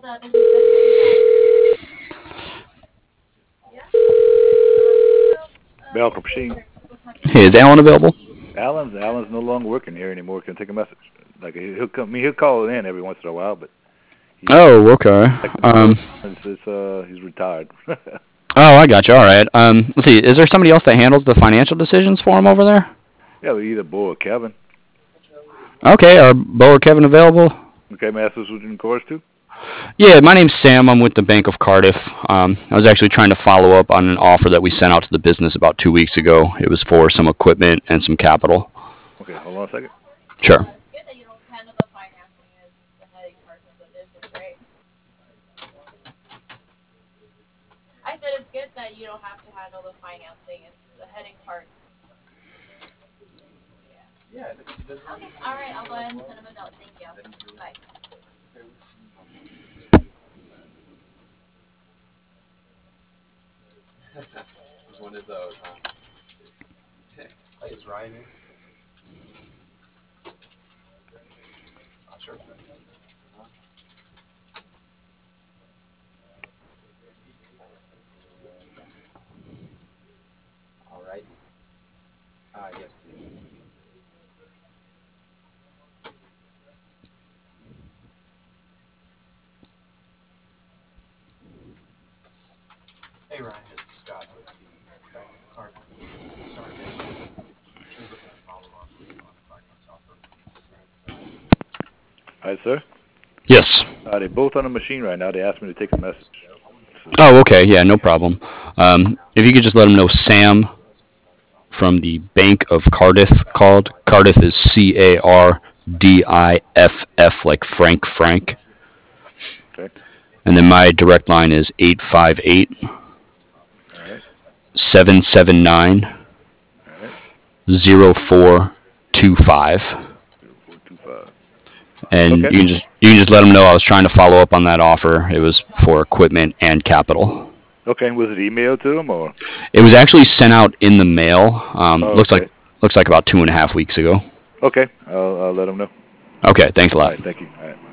Balcom Machine. Hey, is Alan available? Alan's no longer working here anymore. Can take a message. Like he'll call in every once in a while, but Oh, okay. he's retired. Oh, I got you. All right. Let's see. Is there somebody else that handles the financial decisions for him over there? Yeah, either Bo or Kevin. Okay. Are Bo or Kevin available? Okay, Masters was in course too. Yeah, my name's Sam. I'm with the Bank of Cardiff. I was actually trying to follow up on an offer that we sent out to the business about 2 weeks ago. It was for some equipment and some capital. Okay, hold on a second. Sure. All right, sir. Yes. They're both on the machine right now. They asked me to take a message. Oh, okay. Yeah, no problem. If you could just let them know Sam from the Bank of Cardiff called. Cardiff is Cardiff, like Frank. Okay. And then my direct line is 858 All right. 779 All right. 0425. 0425. And Okay. you can just let them know I was trying to follow up on that offer. It was for equipment and capital. Okay. Was it emailed to them or? It was actually sent out in the mail. Looks Okay. like about 2.5 weeks ago. Okay. I'll let them know. Okay, thanks a All lot. right. Thank you. All right.